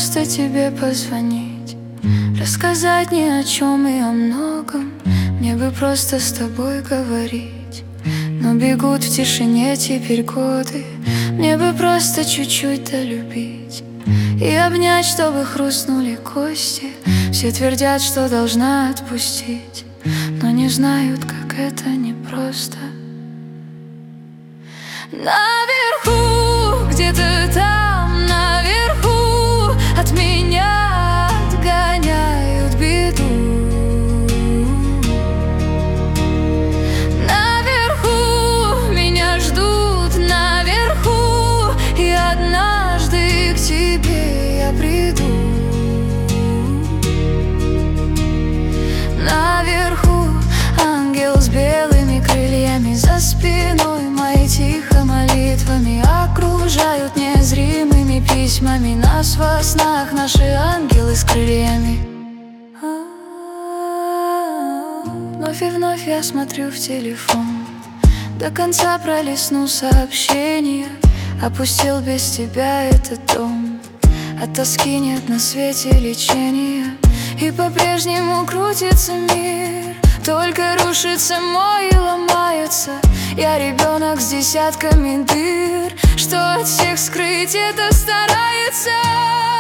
просто тебе позвонить, рассказать ни о чем и о многом. Мне бы просто с тобой говорить, но бегут в тишине теперь годы. Мне бы просто чуть-чуть долюбить и обнять, чтобы хрустнули кости. Все твердят, что должна отпустить, но не знают, как это непросто. Наверху, где-то там наверху, от меня отгоняют беду. Наверху меня ждут, наверху, и однажды к тебе я приду. Наверху ангел с белыми крыльями за спиной, мои тихо молитвами окружают незримыми письмами нас во снах, наши ангелы с крыльями. Вновь и вновь я смотрю в телефон, до конца пролистну сообщения. Опустил без тебя этот дом, от тоски нет на свете лечения. И по-прежнему крутится мир, только рушится мой и ломается. Я ребенок с десятками дыр, что от всех скрыть это старается.